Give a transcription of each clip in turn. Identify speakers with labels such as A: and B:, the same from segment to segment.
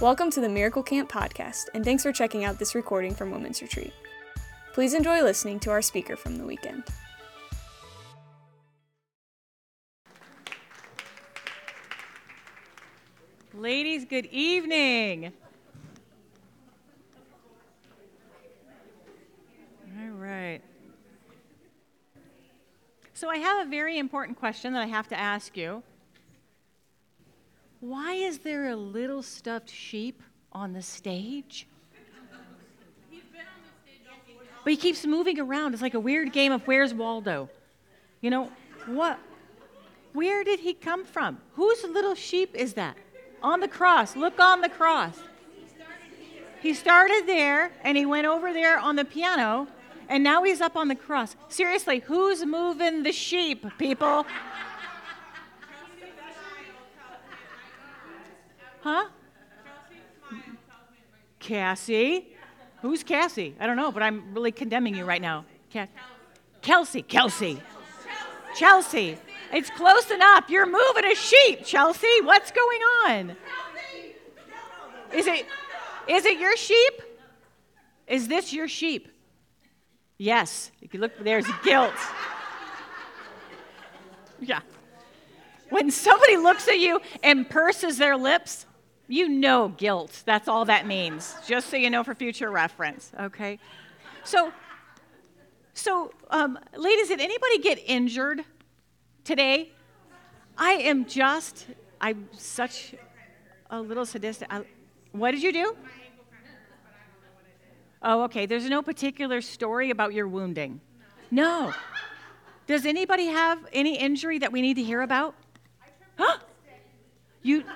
A: Welcome to the Miracle Camp podcast, and thanks for checking out this recording from Women's Retreat. Please enjoy listening to our speaker from the weekend.
B: Ladies, good evening. All right. So I have a very important question that I have to ask you. Why is there a little stuffed sheep on the stage? But he keeps moving around. It's like a weird game of Where's Waldo? You know, what? Where did he come from? Whose little sheep is that? On the cross. Look on the cross. He started there, and he went over there on the piano, and now he's up on the cross. Seriously, who's moving the sheep, people? Huh? Cassie? Who's Cassie? I don't know, but I'm really condemning you right now. Kelsey. Chelsea. It's close enough. You're moving a sheep, Chelsea. What's going on? Is it your sheep? Is this your sheep? Yes. You can look, there's guilt. Yeah. When somebody looks at you and purses their lips, you know guilt. That's all that means, just so you know for future reference, okay? So, ladies, did anybody get injured today? I'm such a little sadistic. What did you do? Oh, okay. There's no particular story about your wounding. No. Does anybody have any injury that we need to hear about? Huh? You...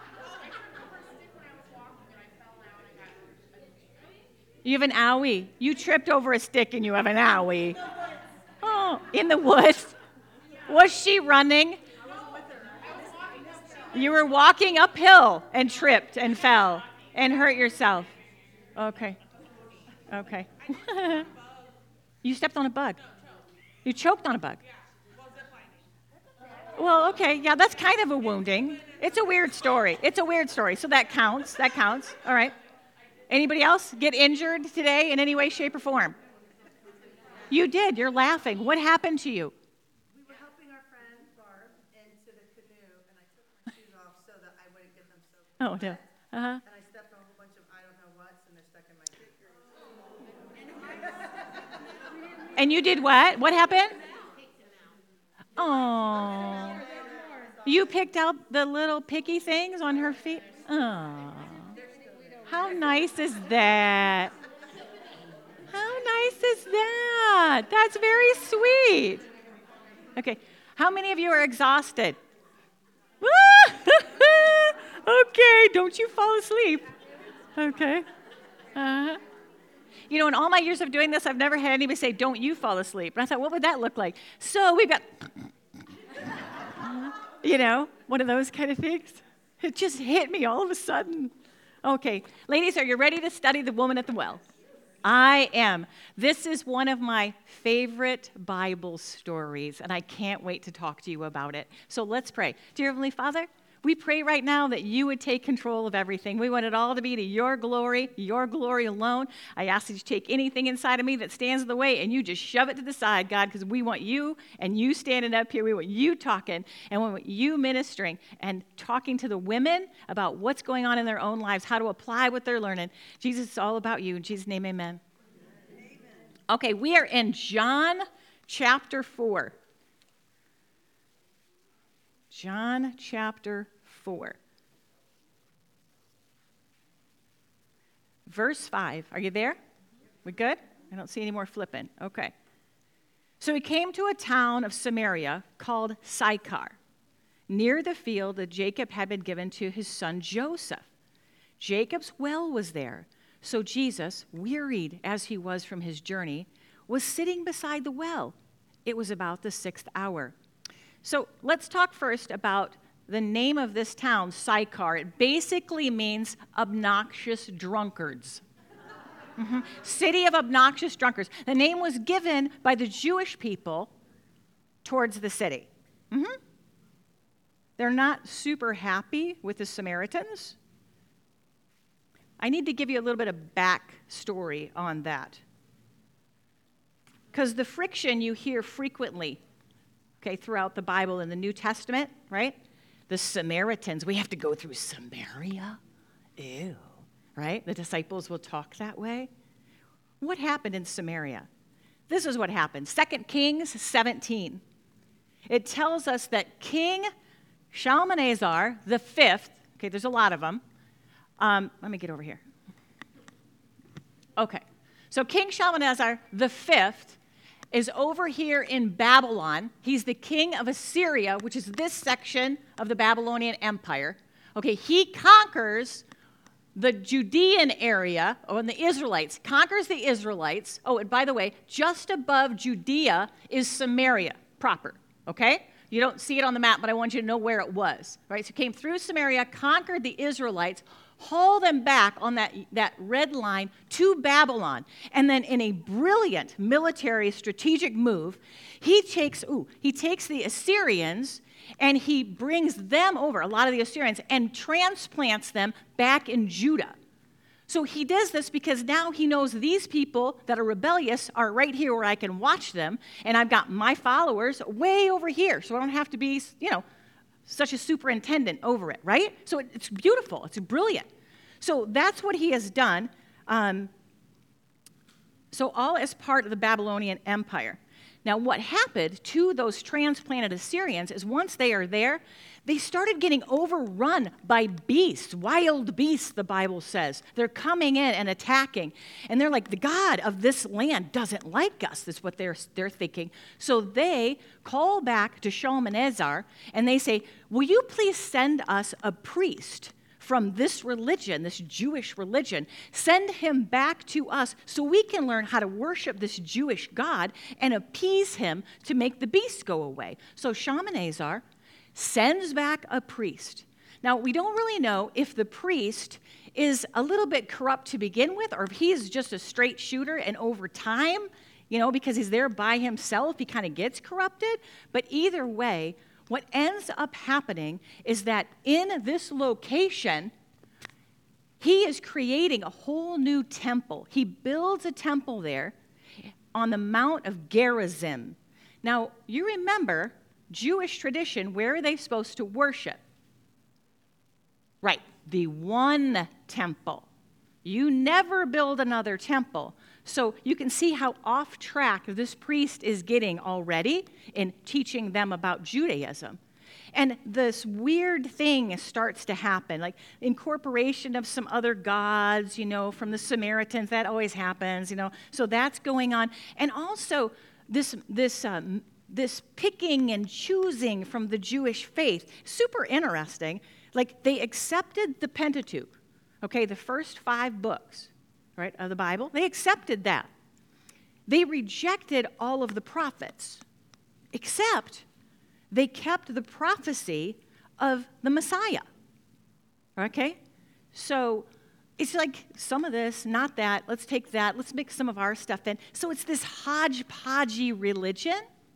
B: You have an owie. You tripped over a stick and you have an owie. Oh, in the woods. Was she running? You were walking uphill and tripped and fell and hurt yourself. Okay. You stepped on a bug. You choked on a bug. Well, okay. Yeah, that's kind of a wounding. It's a weird story. So that counts. All right. Anybody else get injured today in any way, shape, or form? You did. You're laughing. What happened to you?
C: We were helping our friend Barb into the canoe, and I took my shoes off so that I wouldn't get them soaked.
B: Oh, no. Uh-huh.
C: And I stepped on a whole bunch of I don't know what's, and they're stuck in my feet.
B: And you did what? What happened? Oh. You picked out the little picky things on her feet? Oh. How nice is that? That's very sweet. Okay. How many of you are exhausted? Okay. Don't you fall asleep. Okay. You know, in all my years of doing this, I've never had anybody say, "Don't you fall asleep." And I thought, what would that look like? So we've got, one of those kind of things. It just hit me all of a sudden. Okay, ladies, are you ready to study the woman at the well? I am. This is one of my favorite Bible stories, and I can't wait to talk to you about it. So let's pray. Dear Heavenly Father, we pray right now that you would take control of everything. We want it all to be to your glory alone. I ask that you take anything inside of me that stands in the way and you just shove it to the side, God, because we want you and you standing up here. We want you talking and we want you ministering and talking to the women about what's going on in their own lives, how to apply what they're learning. Jesus, it's all about you. In Jesus' name, amen. Okay, we are in John chapter 4. John chapter 4. Verse 5. Are you there? We good? I don't see any more flipping. Okay. So he came to a town of Samaria called Sychar, near the field that Jacob had been given to his son Joseph. Jacob's well was there. So Jesus, wearied as he was from his journey, was sitting beside the well. It was about the 6th hour. So let's talk first about the name of this town, Sychar. It basically means obnoxious drunkards. City of obnoxious drunkards. The name was given by the Jewish people towards the city. They're not super happy with the Samaritans. I need to give you a little bit of backstory on that. Because the friction you hear frequently, okay, throughout the Bible in the New Testament, right? The Samaritans, we have to go through Samaria? Ew, right? The disciples will talk that way. What happened in Samaria? This is what happened. 2 Kings 17. It tells us that King Shalmaneser the fifth, okay, there's a lot of them. Let me get over here. Okay, so King Shalmaneser the fifth is over here in Babylon. He's the king of Assyria, which is this section of the Babylonian Empire. Okay, he conquers the Judean area, and the Israelites, conquers the Israelites. Oh, and by the way, just above Judea is Samaria proper, okay? You don't see it on the map, but I want you to know where it was, right? So he came through Samaria, conquered the Israelites, hauled them back on that red line to Babylon. And then in a brilliant military strategic move, he takes the Assyrians and he brings them over, a lot of the Assyrians, and transplants them back in Judah. So he does this because now he knows these people that are rebellious are right here where I can watch them, and I've got my followers way over here, so I don't have to be, such a superintendent over it, right? So it's beautiful. It's brilliant. So that's what he has done. So all as part of the Babylonian Empire. Now, what happened to those transplanted Assyrians is once they are there, they started getting overrun by beasts, wild beasts, the Bible says. They're coming in and attacking. And they're like, the God of this land doesn't like us, is what they're thinking. So they call back to Shalmaneser, and they say, will you please send us a priest from this religion, this Jewish religion, send him back to us so we can learn how to worship this Jewish God and appease him to make the beast go away. So Shalmaneser sends back a priest. Now, we don't really know if the priest is a little bit corrupt to begin with or if he is just a straight shooter and over time, because he's there by himself, he kind of gets corrupted. But either way, what ends up happening is that in this location, he is creating a whole new temple. He builds a temple there on the Mount of Gerizim. Now, you remember Jewish tradition, where are they supposed to worship? Right, the one temple. You never build another temple. So you can see how off track this priest is getting already in teaching them about Judaism. And this weird thing starts to happen, like incorporation of some other gods, from the Samaritans. That always happens, So that's going on. And also this picking and choosing from the Jewish faith, super interesting. Like they accepted the Pentateuch, okay, the first 5 books, right, of the Bible. They accepted that. They rejected all of the prophets, except they kept the prophecy of the Messiah, okay? So it's like some of this, not that. Let's take that. Let's mix some of our stuff in. So it's this hodgepodgey religion.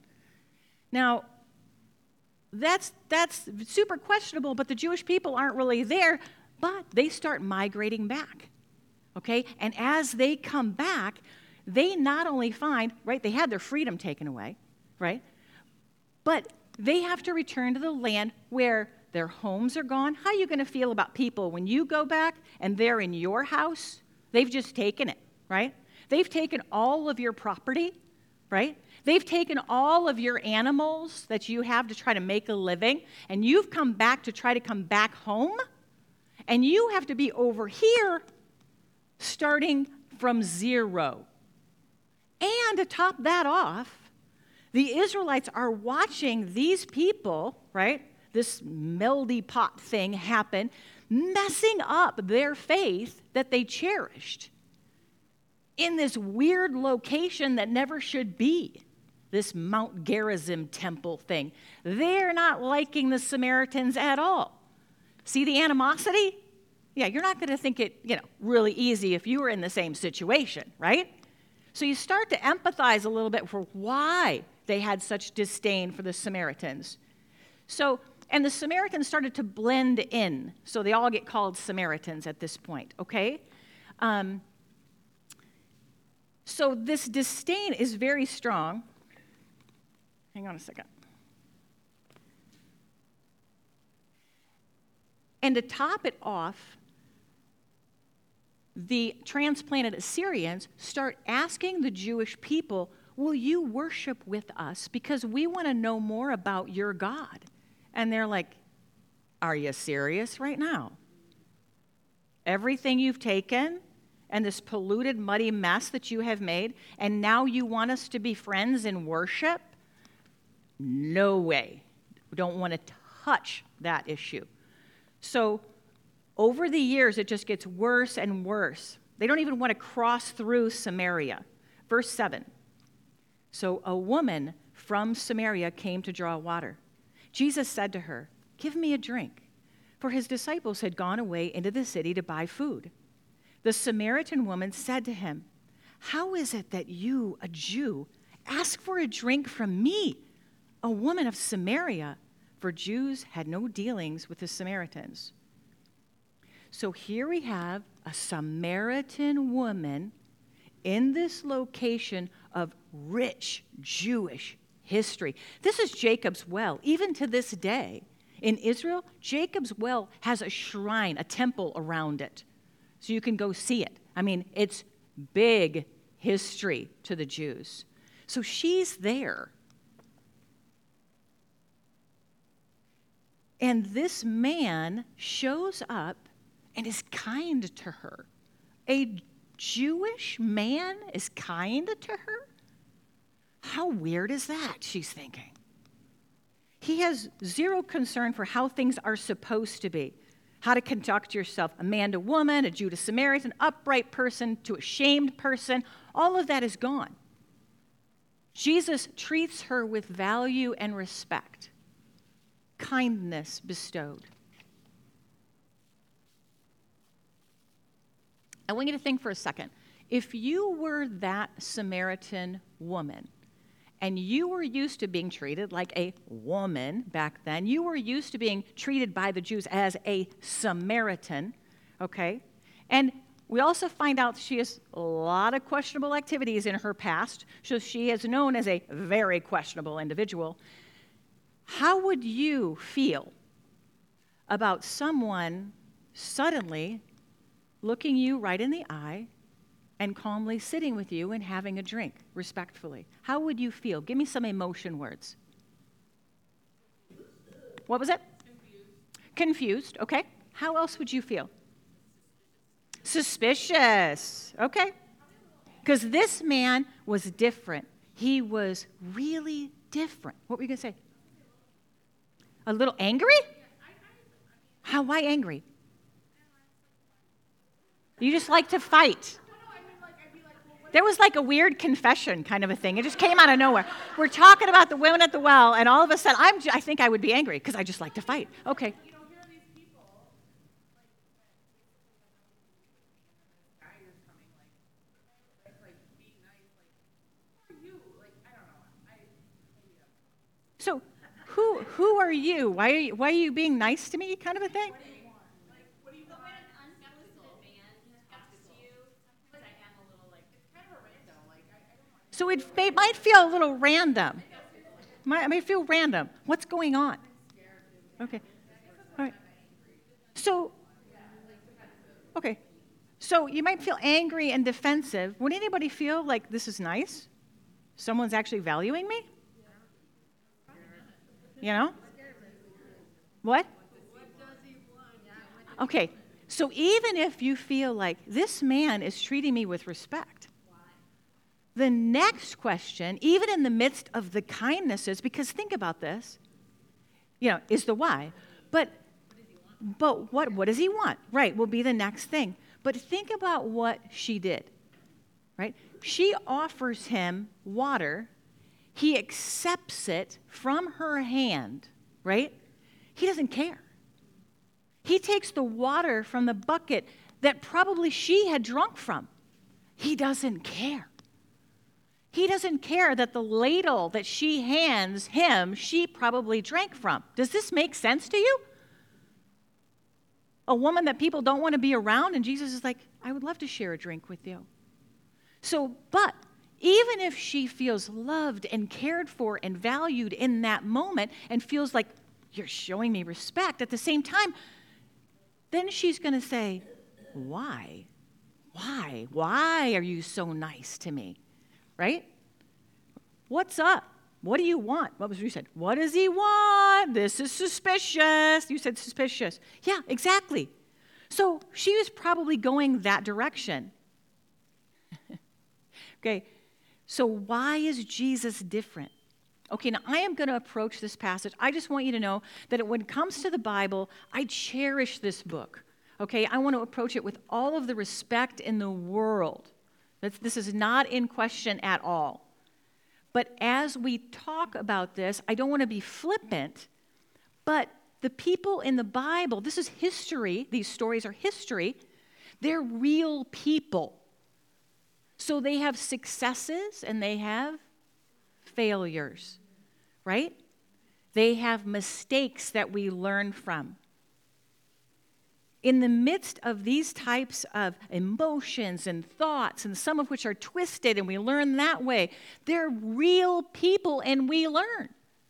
B: Now, that's super questionable, but the Jewish people aren't really there, but they start migrating back, okay? And as they come back, they not only find, right, they had their freedom taken away, right? But they have to return to the land where their homes are gone. How are you going to feel about people when you go back and they're in your house? They've just taken it, right? They've taken all of your property, right? They've taken all of your animals that you have to try to make a living, and you've come back to try to come back home, and you have to be over here starting from zero. And to top that off, the Israelites are watching these people, right, this melty pot thing happen, messing up their faith that they cherished in this weird location that never should be, this Mount Gerizim temple thing. They're not liking the Samaritans at all. See the animosity? Yeah, you're not going to think it, really easy if you were in the same situation, right? So you start to empathize a little bit for why they had such disdain for the Samaritans. So, and the Samaritans started to blend in, so they all get called Samaritans at this point, okay? So this disdain is very strong. Hang on a second. And to top it off, the transplanted Assyrians start asking the Jewish people, will you worship with us? Because we want to know more about your God. And they're like, are you serious right now? Everything you've taken and this polluted, muddy mess that you have made, and now you want us to be friends in worship? No way. We don't want to touch that issue. So over the years, it just gets worse and worse. They don't even want to cross through Samaria. Verse 7. So a woman from Samaria came to draw water. Jesus said to her, give me a drink. For his disciples had gone away into the city to buy food. The Samaritan woman said to him, how is it that you, a Jew, ask for a drink from me, a woman of Samaria? For Jews had no dealings with the Samaritans. So here we have a Samaritan woman in this location of rich Jewish history. This is Jacob's well. Even to this day, in Israel, Jacob's well has a shrine, a temple around it. So you can go see it. I mean, it's big history to the Jews. So she's there. And this man shows up and is kind to her. A Jewish man is kind to her? How weird is that, she's thinking. He has zero concern for how things are supposed to be, how to conduct yourself, a man to woman, a Jew to Samaritan, upright person to a shamed person. All of that is gone. Jesus treats her with value and respect, kindness bestowed. I want you to think for a second. If you were that Samaritan woman, and you were used to being treated like a woman back then, you were used to being treated by the Jews as a Samaritan, okay? And we also find out she has a lot of questionable activities in her past, so she is known as a very questionable individual. How would you feel about someone suddenly looking you right in the eye and calmly sitting with you and having a drink respectfully? How would you feel? Give me some emotion words. What was it? Confused, okay. How else would you feel? Suspicious, okay. Because this man was different. He was really different. What were you going to say? A little angry? How? Why angry? You just like to fight. There was like a weird confession kind of a thing. It just came out of nowhere. We're talking about the women at the well, and all of a sudden, I think I would be angry because I just like to fight. Okay. So, who are you? Why are you being nice to me? Kind of a thing. So it might feel a little random. It might feel random. What's going on? Okay. All right. So, okay. So you might feel angry and defensive. Would anybody feel like this is nice? Someone's actually valuing me? You know? What? Okay. So even if you feel like this man is treating me with respect, the next question, even in the midst of the kindnesses, because think about this, is the why. But what does he want? Right, will be the next thing. But think about what she did, right? She offers him water. He accepts it from her hand, right? He doesn't care. He takes the water from the bucket that probably she had drunk from. He doesn't care. He doesn't care that the ladle that she hands him, she probably drank from. Does this make sense to you? a woman that people don't want to be around, and Jesus is like, I would love to share a drink with you. So, but even if she feels loved and cared for and valued in that moment and feels like you're showing me respect, at the same time, then she's going to say, why? Why? Why are you so nice to me? Right? What's up? What do you want? What was you said? What does he want? This is suspicious. You said suspicious. Yeah, exactly. So she was probably going that direction. Okay, so why is Jesus different? Okay, now I am going to approach this passage. I just want you to know that when it comes to the Bible, I cherish this book. Okay, I want to approach it with all of the respect in the world. This is not in question at all. But as we talk about this, I don't want to be flippant, but the people in the Bible, this is history, these stories are history, they're real people. So they have successes and they have failures, right? They have mistakes that we learn from. In the midst of these types of emotions and thoughts, and some of which are twisted and we learn that way, they're real people and we learn.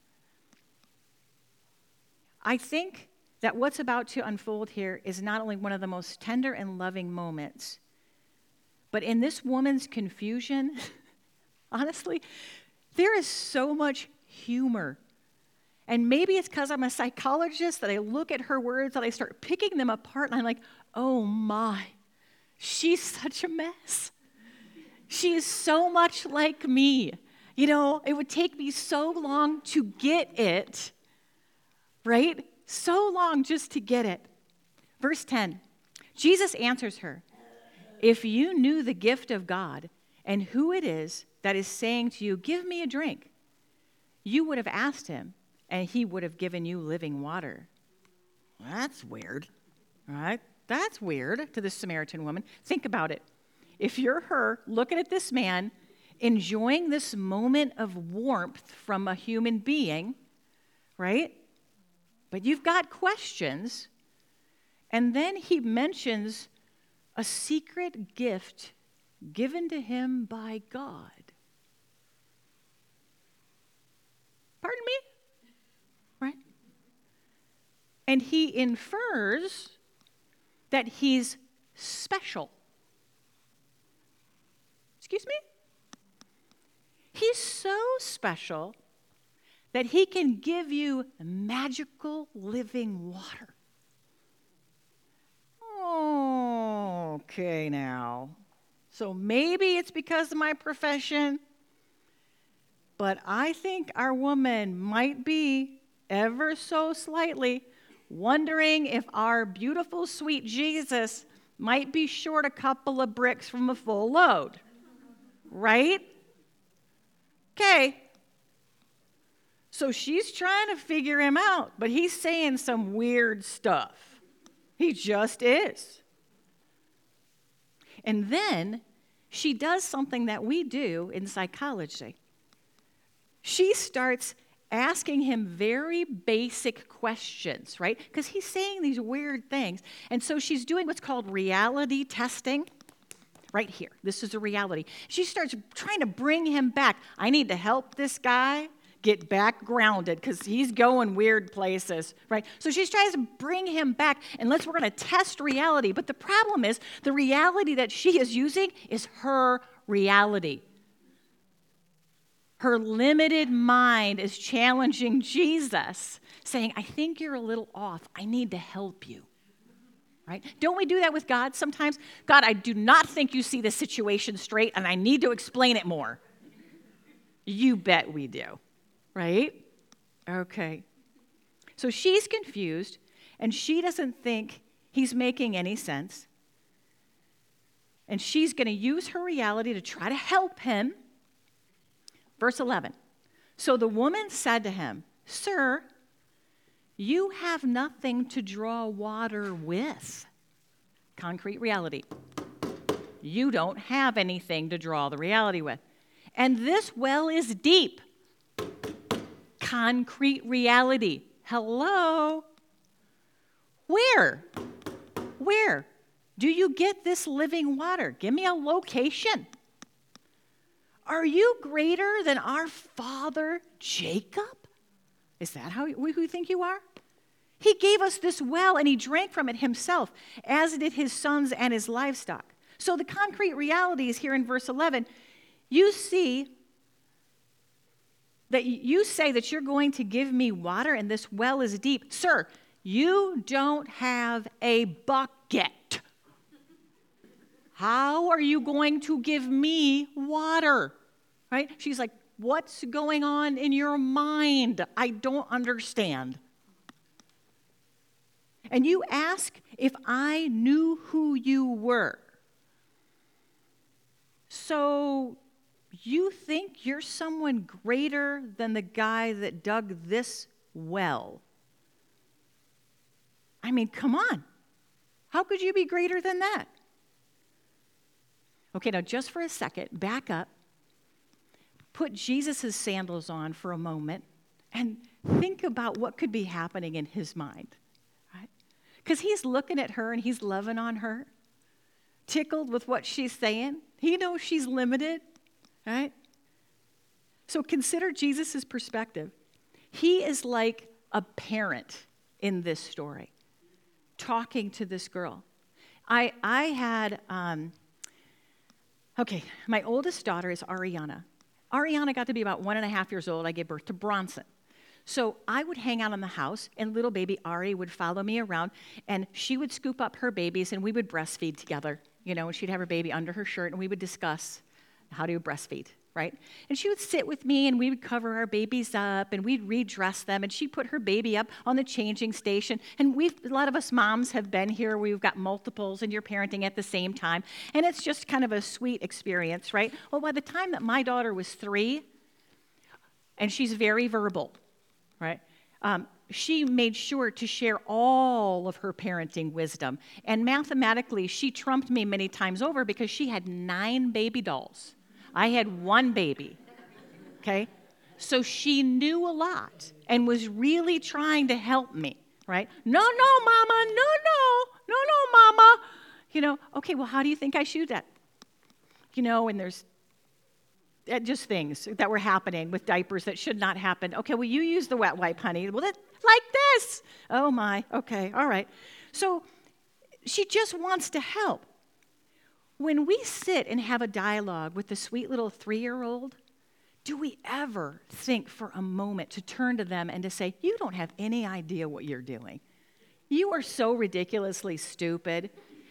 B: I think that what's about to unfold here is not only one of the most tender and loving moments, but in this woman's confusion, honestly, there is so much humor. And maybe it's because I'm a psychologist that I look at her words, that I start picking them apart, and I'm like, oh my, she's such a mess. She is so much like me. You know, it would take me so long to get it, right? So long just to get it. Verse 10, Jesus answers her, if you knew the gift of God and who it is that is saying to you, give me a drink, you would have asked him, and he would have given you living water. That's weird, right? That's weird to the Samaritan woman. Think about it. If you're her, looking at this man, enjoying this moment of warmth from a human being, right? But you've got questions, and then he mentions a secret gift given to him by God. Pardon me? Right? And he infers that he's special. Excuse me? He's so special that he can give you magical living water. Okay, now. So maybe it's because of my profession, but I think our woman might be ever so slightly wondering if our beautiful, sweet Jesus might be short a couple of bricks from a full load. Right? Okay. So she's trying to figure him out, but he's saying some weird stuff. He just is. And then she does something that we do in psychology. She starts asking him very basic questions, right? Because he's saying these weird things. And so she's doing what's called reality testing. Right here. This is a reality. She starts trying to bring him back. I need to help this guy get back grounded because he's going weird places, right? So she tries to bring him back, and we're going to test reality. But the problem is the reality that she is using is her reality. Her limited mind is challenging Jesus, saying, I think you're a little off. I need to help you. Right? Don't we do that with God sometimes? God, I do not think you see the situation straight, and I need to explain it more. You bet we do. Right? Okay. So she's confused, and she doesn't think he's making any sense. And she's going to use her reality to try to help him. Verse 11. So the woman said to him, Sir, you have nothing to draw water with. Concrete reality. You don't have anything to draw the reality with. And this well is deep. Concrete reality. Hello? Where? Where do you get this living water? Give me a location. Are you greater than our father Jacob? Is that who you think you are? He gave us this well and he drank from it himself, as did his sons and his livestock. So the concrete reality is here in verse 11. You see that you say that you're going to give me water and this well is deep. Sir, you don't have a bucket. How are you going to give me water? Right? She's like, what's going on in your mind? I don't understand. And you ask if I knew who you were. So you think you're someone greater than the guy that dug this well? I mean, come on. How could you be greater than that? Okay, now just for a second, back up. Put Jesus' sandals on for a moment and think about what could be happening in his mind, right? Because he's looking at her and he's loving on her, tickled with what she's saying. He knows she's limited, right? So consider Jesus' perspective. He is like a parent in this story, talking to this girl. I had, my oldest daughter is Ariana. Ariana got to be about 1.5 years old. I gave birth to Bronson. So I would hang out in the house, and little baby Ari would follow me around, and she would scoop up her babies, and we would breastfeed together, and she'd have her baby under her shirt, and we would discuss how to breastfeed, right? And she would sit with me, and we would cover our babies up, and we'd redress them, and she'd put her baby up on the changing station. And a lot of us moms have been here. We've got multiples, and you're parenting at the same time. And it's just kind of a sweet experience, right? Well, by the time that my daughter was 3, and she's very verbal, right? She made sure to share all of her parenting wisdom. And mathematically, she trumped me many times over because she had 9 baby dolls. I had 1 baby, okay? So she knew a lot and was really trying to help me, right? No, Mama, no, Mama. Okay, well, how do you think I shoot that? And there's just things that were happening with diapers that should not happen. Okay, well, you use the wet wipe, honey. Well, like this. Oh, my. Okay, all right. So she just wants to help. When we sit and have a dialogue with the sweet little 3-year-old, do we ever think for a moment to turn to them and to say, you don't have any idea what you're doing. You are so ridiculously stupid.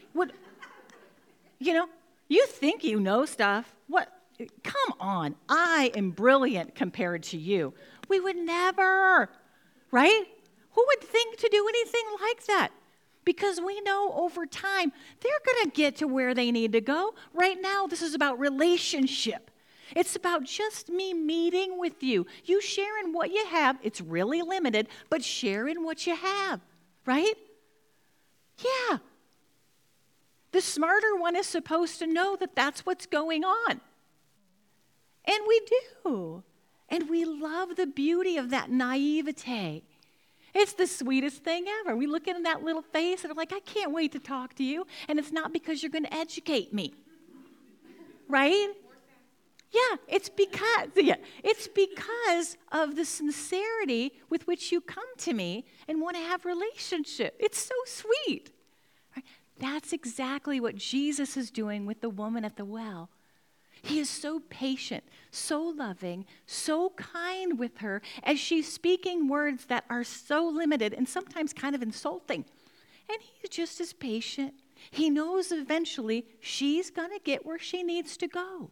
B: You think you know stuff. What? Come on, I am brilliant compared to you. We would never, right? Who would think to do anything like that? Because we know over time, they're going to get to where they need to go. Right now, this is about relationship. It's about just me meeting with you. You sharing what you have. It's really limited, but sharing what you have, right? Yeah. The smarter one is supposed to know that that's what's going on. And we do. And we love the beauty of that naivete. It's the sweetest thing ever. We look in that little face and I'm like, I can't wait to talk to you. And it's not because you're going to educate me. Right? Yeah, it's because of the sincerity with which you come to me and want to have relationship. It's so sweet. Right? That's exactly what Jesus is doing with the woman at the well. He is so patient, so loving, so kind with her as she's speaking words that are so limited and sometimes kind of insulting. And he's just as patient. He knows eventually she's going to get where she needs to go.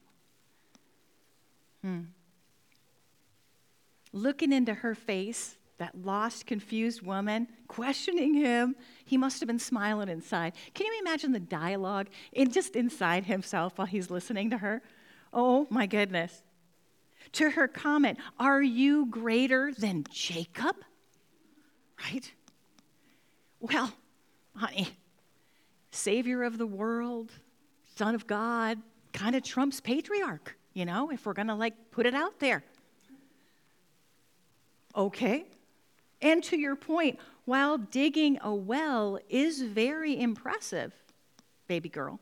B: Looking into her face, that lost, confused woman, questioning him, he must have been smiling inside. Can you imagine the dialogue just inside himself while he's listening to her? Oh, my goodness. To her comment, are you greater than Jacob? Right? Well, honey, Savior of the world, Son of God, kind of trumps patriarch, if we're going to put it out there. Okay. And to your point, while digging a well is very impressive, baby girl,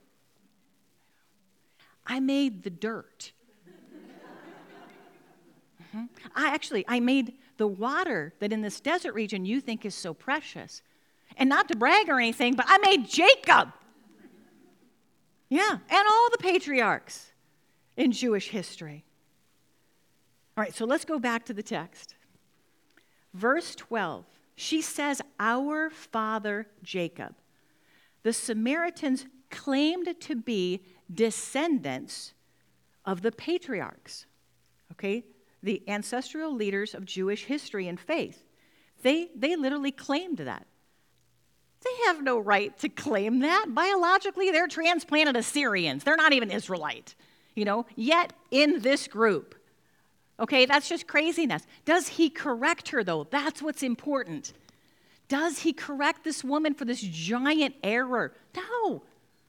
B: I made the dirt. I made the water that in this desert region you think is so precious. And not to brag or anything, but I made Jacob. Yeah, and all the patriarchs in Jewish history. All right, so let's go back to the text. Verse 12, she says, our father Jacob. The Samaritans claimed to be descendants of the patriarchs, okay? The ancestral leaders of Jewish history and faith. They literally claimed that. They have no right to claim that. Biologically, they're transplanted Assyrians. They're not even Israelite, yet in this group. Okay, that's just craziness. Does he correct her, though? That's what's important. Does he correct this woman for this giant error? No.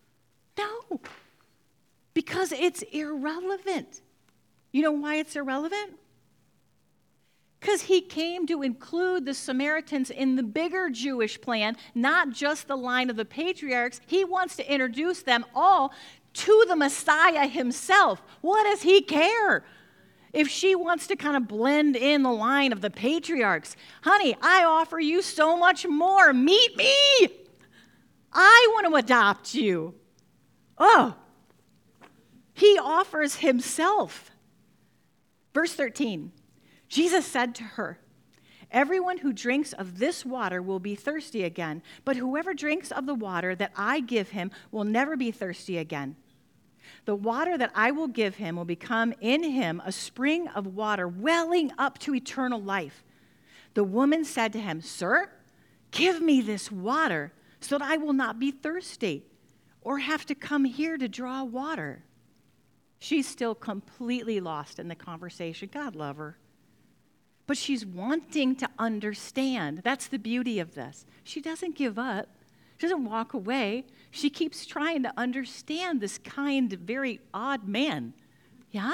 B: Because it's irrelevant. You know why it's irrelevant? Because he came to include the Samaritans in the bigger Jewish plan, not just the line of the patriarchs. He wants to introduce them all to the Messiah himself. What does he care? If she wants to kind of blend in the line of the patriarchs, honey, I offer you so much more. Meet me. I want to adopt you. Oh, he offers himself. Verse 13, Jesus said to her, everyone who drinks of this water will be thirsty again, but whoever drinks of the water that I give him will never be thirsty again. The water that I will give him will become in him a spring of water welling up to eternal life. The woman said to him, sir, give me this water so that I will not be thirsty or have to come here to draw water. She's still completely lost in the conversation. God love her. But she's wanting to understand. That's the beauty of this. She doesn't give up. She doesn't walk away. She keeps trying to understand this kind, very odd man. Yeah?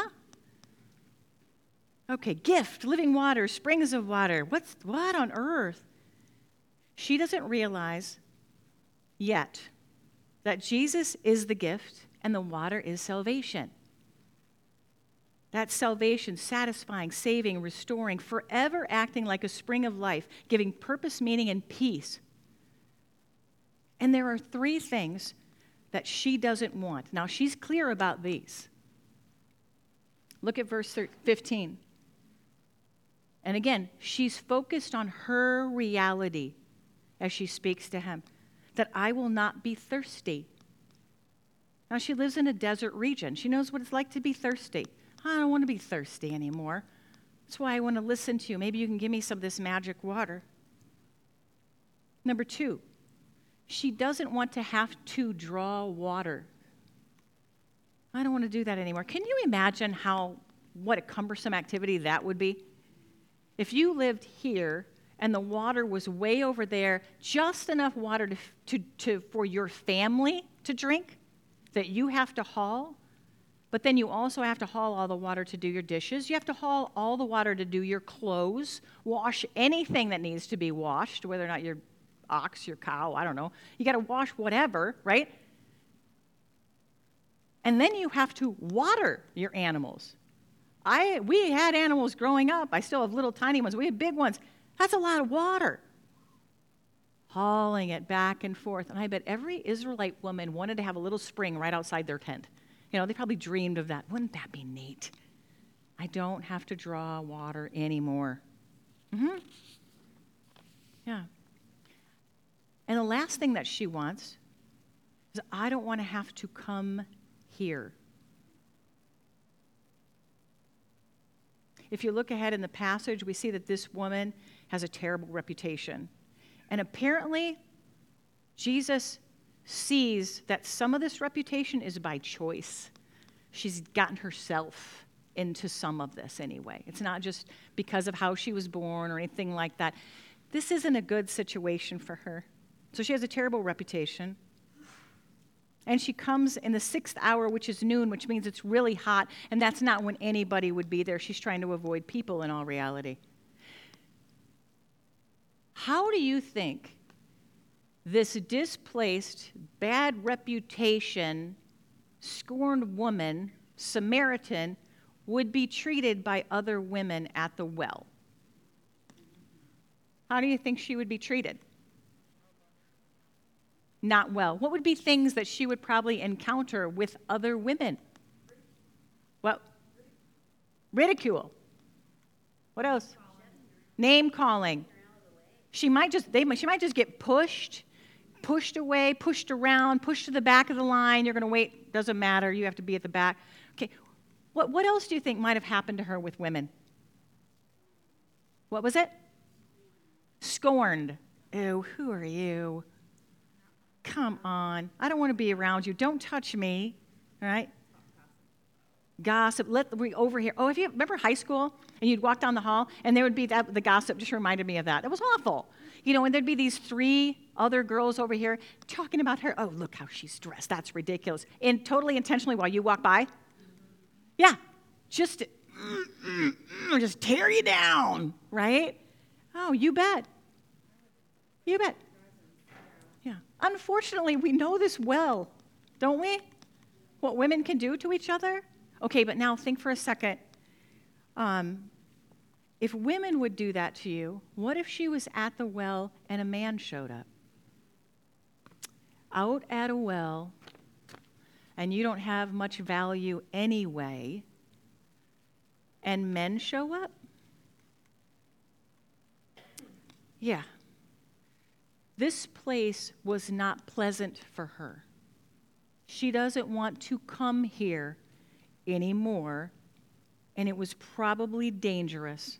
B: Okay, gift, living water, springs of water. What on earth? She doesn't realize yet that Jesus is the gift and the water is salvation. That's salvation, satisfying, saving, restoring, forever acting like a spring of life, giving purpose, meaning, and peace. And there are three things that she doesn't want. Now, she's clear about these. Look at verse 15. And again, she's focused on her reality as she speaks to him, that I will not be thirsty. Now, she lives in a desert region. She knows what it's like to be thirsty. I don't want to be thirsty anymore. That's why I want to listen to you. Maybe you can give me some of this magic water. Number 2, she doesn't want to have to draw water. I don't want to do that anymore. Can you imagine what a cumbersome activity that would be? If you lived here and the water was way over there, just enough water for your family to drink that you have to haul, but then you also have to haul all the water to do your dishes. You have to haul all the water to do your clothes, wash anything that needs to be washed, whether or not your ox, your cow, I don't know. You got to wash whatever, right? And then you have to water your animals. We had animals growing up. I still have little tiny ones. We have big ones. That's a lot of water. Hauling it back and forth. And I bet every Israelite woman wanted to have a little spring right outside their tent. They probably dreamed of that. Wouldn't that be neat? I don't have to draw water anymore. Yeah. And the last thing that she wants is, I don't want to have to come here. If you look ahead in the passage, we see that this woman has a terrible reputation. And apparently, Jesus sees that some of this reputation is by choice. She's gotten herself into some of this anyway. It's not just because of how she was born or anything like that. This isn't a good situation for her. So she has a terrible reputation. And she comes in the 6th hour, which is noon, which means it's really hot, and that's not when anybody would be there. She's trying to avoid people in all reality. How do you think this displaced, bad reputation, scorned woman, Samaritan, would be treated by other women at the well? How do you think she would be treated? Not well. What would be things that she would probably encounter with other women? Well, ridicule. What else? Name calling. She might just get pushed away, pushed around, pushed to the back of the line. You're going to wait. Doesn't matter. You have to be at the back. Okay. What else do you think might have happened to her with women? What was it? Scorned. Ew, who are you? Come on. I don't want to be around you. Don't touch me. All right? Gossip. We overhear. Oh, remember high school? And you'd walk down the hall, and there would be the gossip just reminded me of that. It was awful. And there'd be these 3 other girls over here talking about her. Oh, look how she's dressed. That's ridiculous. And totally intentionally while you walk by. Yeah. Just tear you down, right? Oh, you bet. You bet. Yeah. Unfortunately, we know this well, don't we? What women can do to each other? Okay, but now think for a second. If women would do that to you, what if she was at the well and a man showed up? Out at a well, and you don't have much value anyway, and men show up? Yeah. This place was not pleasant for her. She doesn't want to come here anymore, and it was probably dangerous.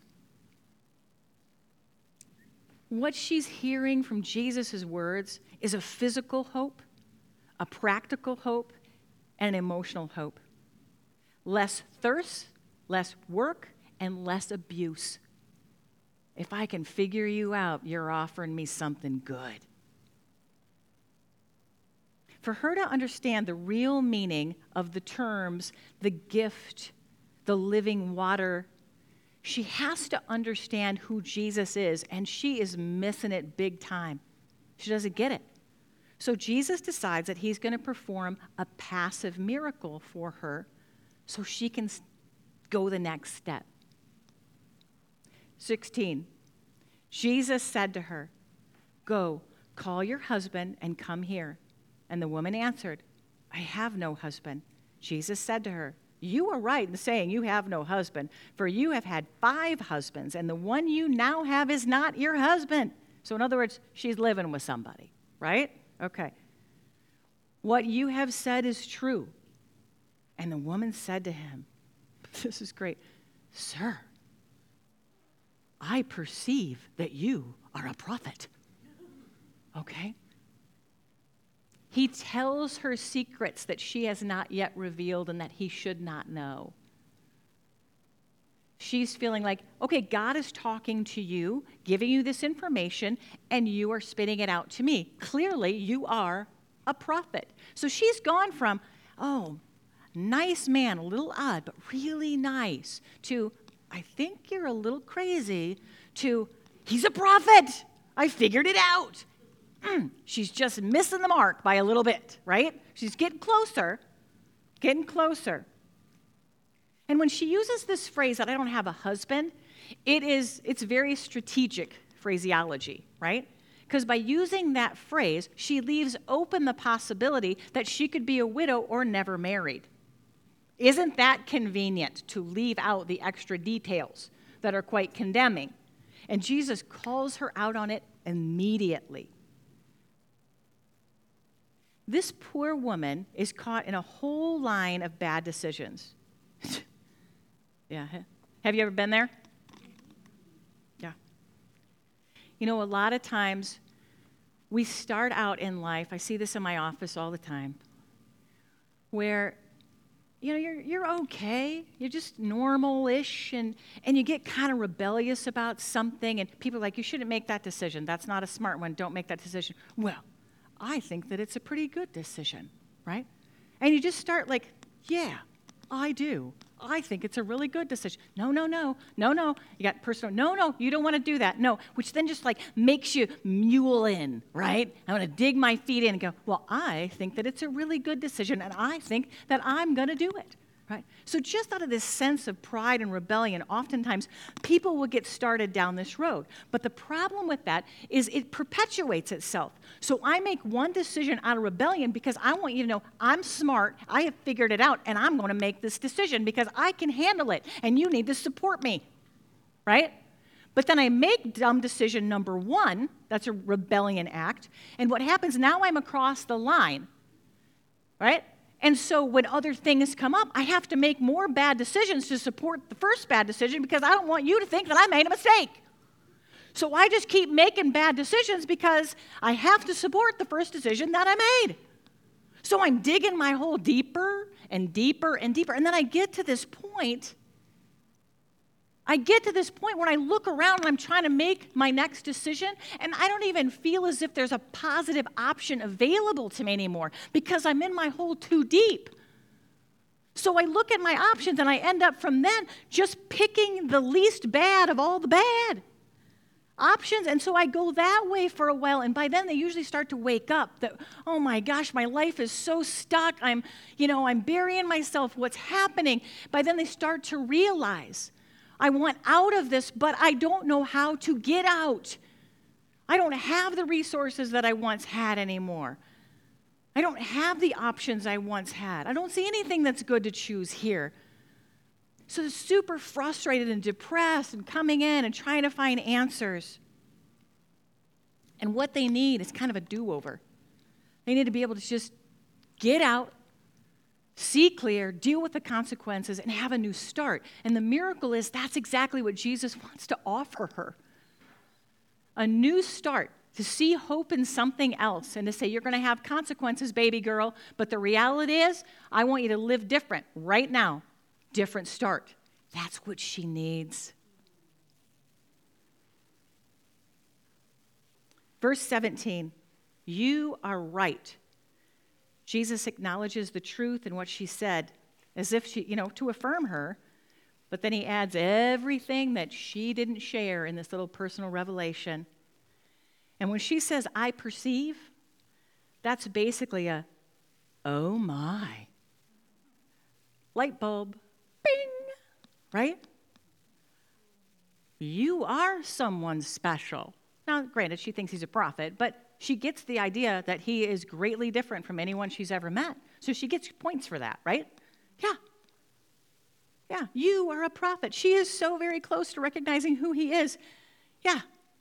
B: What she's hearing from Jesus' words is a physical hope, a practical hope, and an emotional hope. Less thirst, less work, and less abuse. If I can figure you out, you're offering me something good. For her to understand the real meaning of the terms, the gift, the living water, she has to understand who Jesus is, and she is missing it big time. She doesn't get it. So Jesus decides that he's going to perform a passive miracle for her so she can go the next step. 16, Jesus said to her, "Go, call your husband and come here." And the woman answered, "I have no husband." Jesus said to her, "You are right in saying you have no husband, for you have had 5 husbands, and the one you now have is not your husband." So in other words, she's living with somebody, right? Okay. "What you have said is true." And the woman said to him, this is great, "Sir, I perceive that you are a prophet." Okay? He tells her secrets that she has not yet revealed and that he should not know. She's feeling like, okay, God is talking to you, giving you this information, and you are spitting it out to me. Clearly, you are a prophet. So she's gone from, oh, nice man, a little odd, but really nice, to, I think you're a little crazy, to, he's a prophet. I figured it out. She's just missing the mark by a little bit, right? She's getting closer, getting closer. And when she uses this phrase that I don't have a husband, it's very strategic phraseology, right? Because by using that phrase, she leaves open the possibility that she could be a widow or never married. Isn't that convenient to leave out the extra details that are quite condemning? And Jesus calls her out on it immediately. This poor woman is caught in a whole line of bad decisions. Yeah. Have you ever been there? Yeah. A lot of times we start out in life, I see this in my office all the time, where you're okay, you're just normal-ish, and you get kind of rebellious about something, and people are like, you shouldn't make that decision. That's not a smart one. Don't make that decision. Well, I think that it's a pretty good decision, right? And you just start like, yeah, I do. I think it's a really good decision. No. You got personal, no, you don't want to do that. No, which then just like makes you mule in, right? I'm going to dig my feet in and go, well, I think that it's a really good decision, and I think that I'm going to do it. Right? So just out of this sense of pride and rebellion, oftentimes people will get started down this road. But the problem with that is it perpetuates itself. So I make one decision out of rebellion because I want you to know I'm smart, I have figured it out, and I'm going to make this decision because I can handle it, and you need to support me. Right? But then I make dumb decision number one, that's a rebellion act, and what happens now I'm across the line. Right? And so when other things come up, I have to make more bad decisions to support the first bad decision because I don't want you to think that I made a mistake. So I just keep making bad decisions because I have to support the first decision that I made. So I'm digging my hole deeper and deeper and deeper. And then I get to this point when I look around and I'm trying to make my next decision, and I don't even feel as if there's a positive option available to me anymore because I'm in my hole too deep. So I look at my options, and I end up from then just picking the least bad of all the bad options. And so I go that way for a while, and by then they usually start to wake up that, oh my gosh, my life is so stuck. I'm burying myself. What's happening? By then they start to realize, I want out of this, but I don't know how to get out. I don't have the resources that I once had anymore. I don't have the options I once had. I don't see anything that's good to choose here. So they're super frustrated and depressed and coming in and trying to find answers. And what they need is kind of a do-over. They need to be able to just get out, see clear, deal with the consequences, and have a new start. And the miracle is that's exactly what Jesus wants to offer her. A new start, to see hope in something else and to say, you're going to have consequences, baby girl, but the reality is I want you to live different right now. Different start. That's what she needs. Verse 17, you are right. Jesus acknowledges the truth in what she said, as if she, to affirm her, but then he adds everything that she didn't share in this little personal revelation. And when she says, I perceive, that's basically a, oh my. Light bulb, bing, right? You are someone special. Now, granted, she thinks he's a prophet, but she gets the idea that he is greatly different from anyone she's ever met. So she gets points for that, right? Yeah, you are a prophet. She is so very close to recognizing who he is. Yeah.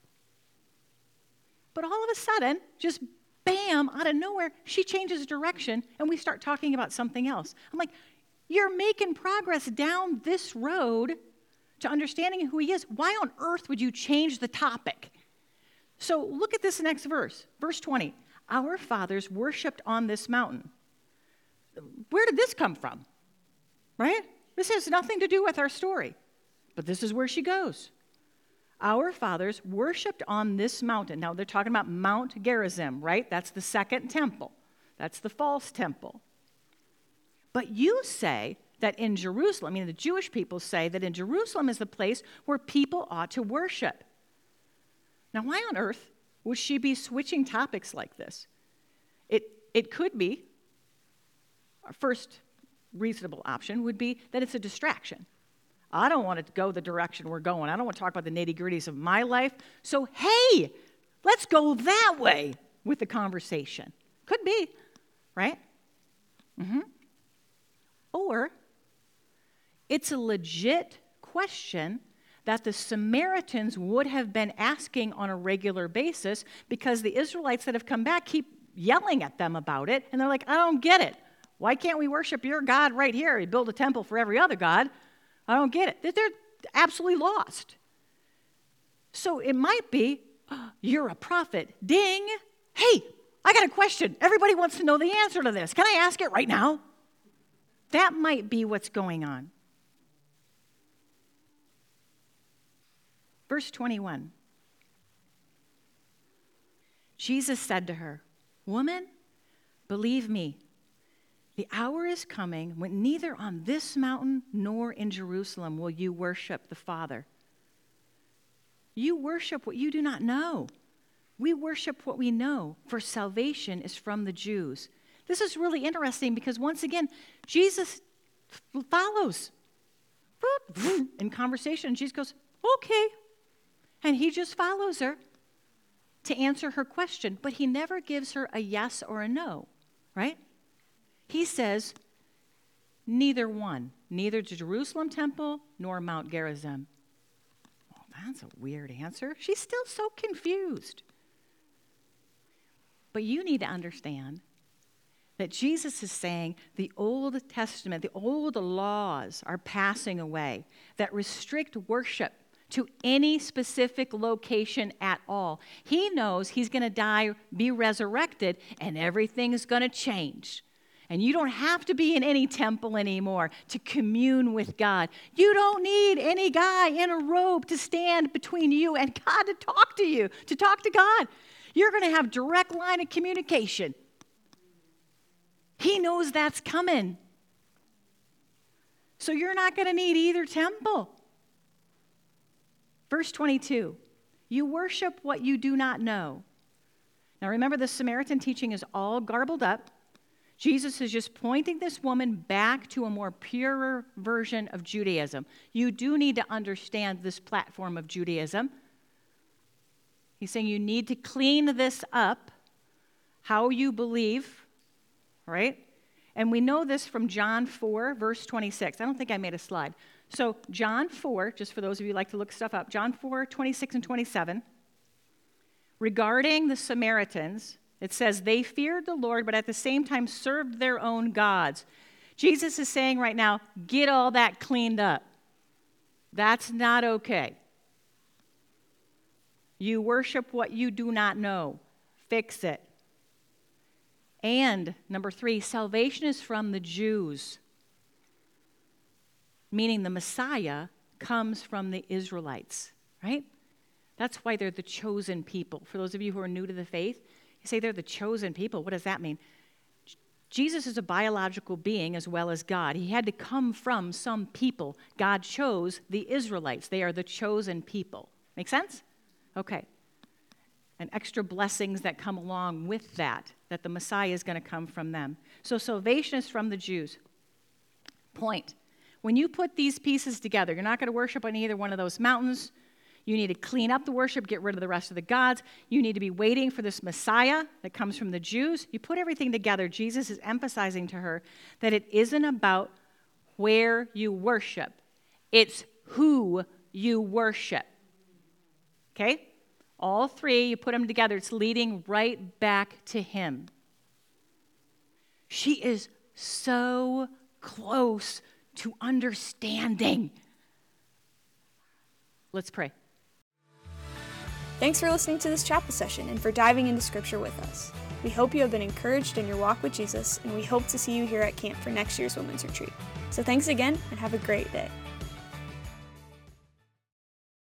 B: But all of a sudden, just bam, out of nowhere, she changes direction, and we start talking about something else. I'm like, you're making progress down this road to understanding who he is. Why on earth would you change the topic? So look at this next verse, verse 20. Our fathers worshipped on this mountain. Where did this come from? Right? This has nothing to do with our story. But this is where she goes. Our fathers worshipped on this mountain. Now they're talking about Mount Gerizim, right? That's the second temple. That's the false temple. But you say that in Jerusalem, the Jewish people say that in Jerusalem is the place where people ought to worship. Now, why on earth would she be switching topics like this? It could be, our first reasonable option would be that it's a distraction. I don't want to go the direction we're going. I don't want to talk about the nitty-gritties of my life. So, hey, let's go that way with the conversation. Could be, right? Or it's a legit question that the Samaritans would have been asking on a regular basis because the Israelites that have come back keep yelling at them about it, and they're like, I don't get it. Why can't we worship your God right here? You build a temple for every other God. I don't get it. They're absolutely lost. So it might be, you're a prophet. Ding. Hey, I got a question. Everybody wants to know the answer to this. Can I ask it right now? That might be what's going on. Verse 21. Jesus said to her, woman, believe me, The hour is coming when neither on this mountain nor in Jerusalem will you worship the Father. You worship what you do not know. We worship what we know, for salvation is from the Jews. This is really interesting because, once again, Jesus follows. In conversation, Jesus goes, okay. And he just follows her to answer her question, but he never gives her a yes or a no, right? He says, neither one, neither the Jerusalem temple nor Mount Gerizim. Well, that's a weird answer. She's still so confused. But you need to understand that Jesus is saying the Old Testament, the old laws are passing away that restrict worship to any specific location at all. He knows he's going to die, be resurrected, and everything is going to change. And you don't have to be in any temple anymore to commune with God. You don't need any guy in a robe to stand between you and God to talk to you, to talk to God. You're going to have direct line of communication. He knows that's coming. So you're not going to need either temple. Verse 22, you worship what you do not know. Now remember, the Samaritan teaching is all garbled up. Jesus is just pointing this woman back to a more purer version of Judaism. You do need to understand this platform of Judaism. He's saying you need to clean this up, how you believe, right? And we know this from John 4, verse 26. I don't think I made a slide. So John 4, just for those of you who like to look stuff up, John 4, 26 and 27, regarding the Samaritans, it says, they feared the Lord, but at the same time served their own gods. Jesus is saying right now, get all that cleaned up. That's not okay. You worship what you do not know. Fix it. And number 3, salvation is from the Jews, meaning the Messiah comes from the Israelites, right? That's why they're the chosen people. For those of you who are new to the faith, you say they're the chosen people. What does that mean? Jesus is a biological being as well as God. He had to come from some people. God chose the Israelites. They are the chosen people. Make sense? Okay. And extra blessings that come along with that the Messiah is going to come from them. So salvation is from the Jews. Point. When you put these pieces together, you're not going to worship on either one of those mountains. You need to clean up the worship, get rid of the rest of the gods. You need to be waiting for this Messiah that comes from the Jews. You put everything together. Jesus is emphasizing to her that it isn't about where you worship. It's who you worship. Okay? All 3, you put them together. It's leading right back to him. She is so close to understanding. Let's pray.
A: Thanks for listening to this chapel session and for diving into Scripture with us. We hope you have been encouraged in your walk with Jesus, and we hope to see you here at camp for next year's Women's Retreat. So thanks again, and have a great day.